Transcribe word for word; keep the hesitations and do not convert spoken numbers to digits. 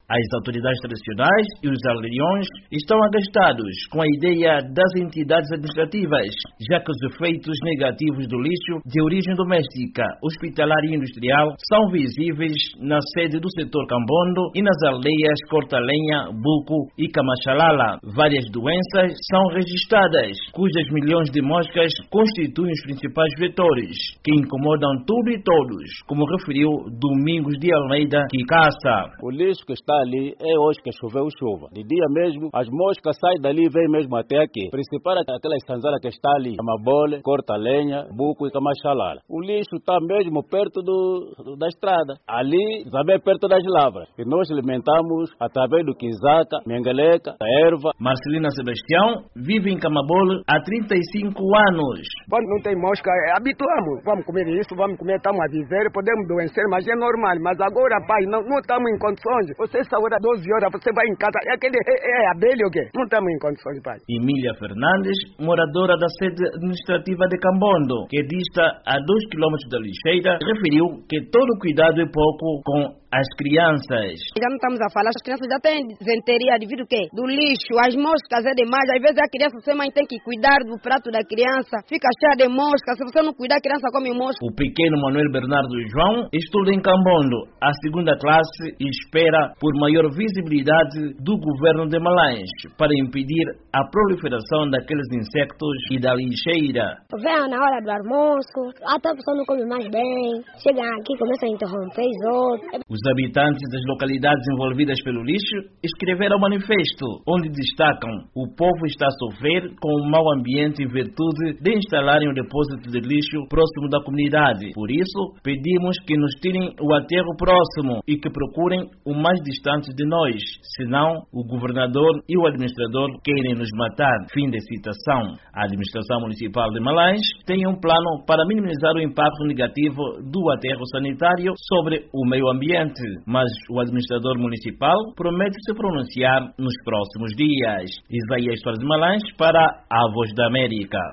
As autoridades tradicionais e os aldeões estão agastados com a ideia das entidades administrativas, já que os efeitos negativos do lixo de origem doméstica, hospitalar e industrial são visíveis na sede do setor Cambondo e nas aldeias Corta-Lenha, Buco e Camachalala. Várias doenças são registradas, cujas milhões de moscas constituem os principais vetores, que incomodam tudo e todos, como referiu Domingos de Almeida Kikassa. O lixo que está ali é hoje que choveu chuva. De dia mesmo, as moscas saem dali e vêm mesmo até aqui. Principal aquela estanzara que está ali, Amabole, Corta-Lenha, Buco e Camachalala. O lixo está mesmo perto do, da estrada. Ali, também perto das lavras. E nós alimentamos através do quizaca, mengeleca, da erva. Marcelina Sebastião vive em Camabole há trinta e cinco anos. Quando não tem mosca, é, habituamos. Vamos comer isso, vamos comer, estamos a viver, podemos doencer, mas é normal. Mas agora, pai, não, não estamos em condições. Você saúde doze horas, você vai em casa, é aquele, é, é abelha ou quê? Não estamos em condições, pai. Emília Fernandes, moradora da sede administrativa de Cambondo, que dista a dois quilômetros da lixeira, referiu que todo cuidado é pouco com as crianças. Já não estamos a falar, as crianças já têm disenteria devido ao quê? Do lixo, as moscas é demais. Às vezes a criança, você mãe tem que cuidar do prato da criança, fica cheia de moscas. Se você não cuidar, a criança come mosca. O pequeno Manuel Bernardo João estuda em Cambondo, a segunda classe, e espera por maior visibilidade do governo de Malães para impedir a proliferação daqueles insectos e da lixeira. Vem na hora do almoço, até a pessoa não come mais bem, chega aqui, começa a interromper os outros. Os habitantes das localidades envolvidas pelo lixo escreveram um manifesto onde destacam o povo está a sofrer com o mau ambiente em virtude de instalarem o depósito de lixo próximo da comunidade. Por isso, pedimos que nos tirem o aterro próximo e que procurem o mais distante de nós, senão o governador e o administrador querem nos matar. Fim de citação. A administração municipal de Malães tem um plano para minimizar o impacto negativo do aterro sanitário sobre o meio ambiente, mas o administrador municipal promete se pronunciar nos próximos dias. Isaías Soares de Malães para a Voz da América.